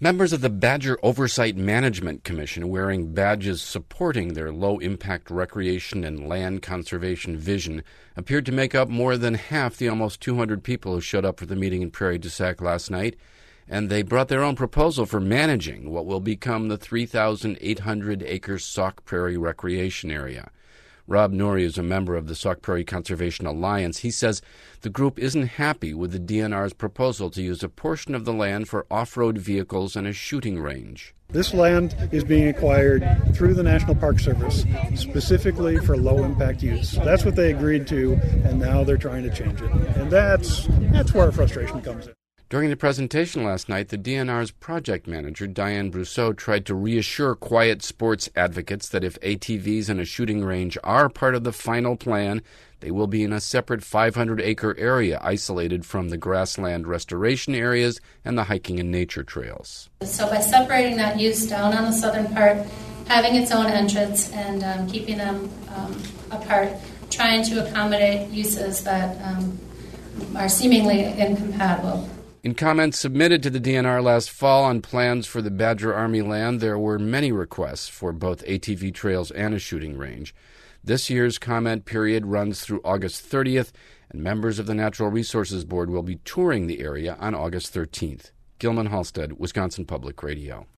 Members of the Badger Oversight Management Commission, wearing badges supporting their low-impact recreation and land conservation vision, appeared to make up more than half the almost 200 people who showed up for the meeting in Prairie du Sac last night, and they brought their own proposal for managing what will become the 3,800-acre Sauk Prairie Recreation Area. Rob Norrie is a member of the Sauk Prairie Conservation Alliance. He says the group isn't happy with the DNR's proposal to use a portion of the land for off-road vehicles and a shooting range. This land is being acquired through the National Park Service specifically for low-impact use. That's what they agreed to, and now they're trying to change it. And that's where our frustration comes in. During the presentation last night, the DNR's project manager, Diane Brousseau, tried to reassure quiet sports advocates that if ATVs and a shooting range are part of the final plan, they will be in a separate 500-acre area isolated from the grassland restoration areas and the hiking and nature trails. So by separating that use down on the southern part, having its own entrance, and keeping them apart, trying to accommodate uses that are seemingly incompatible. In comments submitted to the DNR last fall on plans for the Badger Army land, there were many requests for both ATV trails and a shooting range. This year's comment period runs through August 30th, and members of the Natural Resources Board will be touring the area on August 13th. Gilman Halstead, Wisconsin Public Radio.